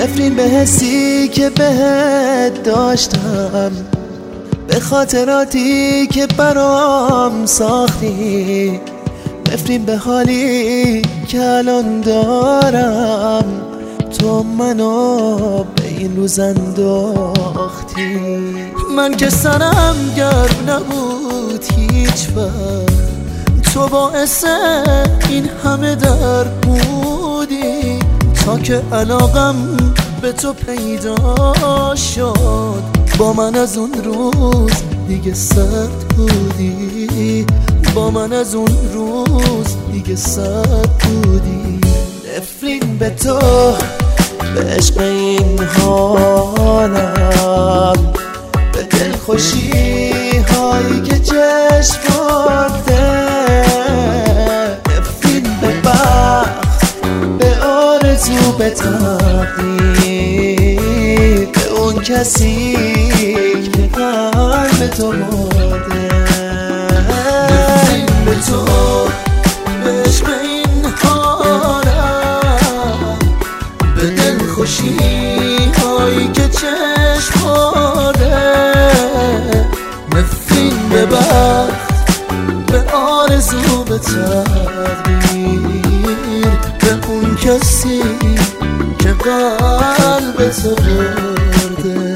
نفرین به حسی که بهت داشتم، به خاطراتی که برام ساختی، نفرین به حالی که الان دارم. تو منو به این روز انداختی. من که سرم گرم نبود هیچ وقت، تو باعث این همه درد بودی. تا که علاقم به تو پیدا شد، با من از اون روز دیگه سرد بودی. با من از اون روز دیگه سرد بودی. نفرین به تو، به عشق این حالم، به دلخوشی هایی که چشم برده. نفرین به بخت، به آرزو، به تقدیر، به اون کسی که قلب تو مرده. نفرین به تو، به عشق این حالم، به دلخوشی هایی که چشم برده. نفرین به بخت، به آرزو، به تقدیر، به اون کسی که قلب تو برده.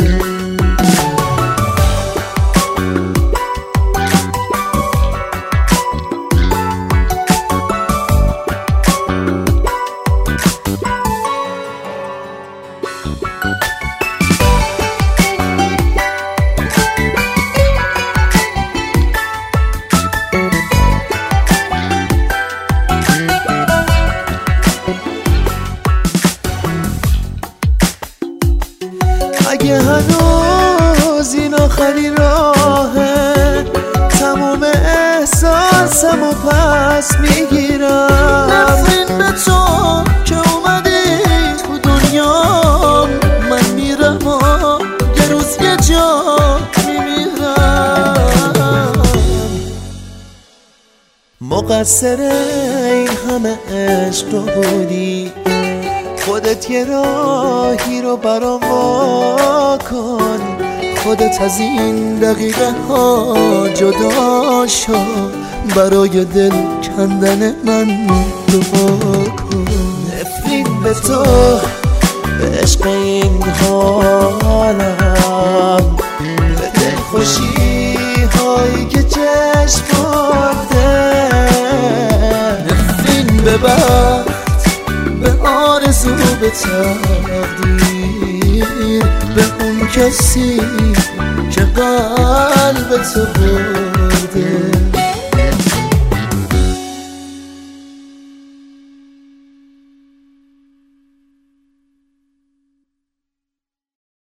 اگه هنوز این آخرین راهه، تموم احساسمو پس میگیرم. نفرین به تو که اومدی تو دنیا، من میرم و یه روز یه جا میمیرم. مقصر این همه عشق تو بودی، خودت یه راهی رو برام وا کن. خودت از این دقیقه ها جدا شو، برای دل کندن من دعا کن. نفرین به تو، به عشق این حالم، به دلخوشی هایی که چشم برده. نفرین به بخت، به آرزو، به تقدیر، به اون کسی که قلب تو برده.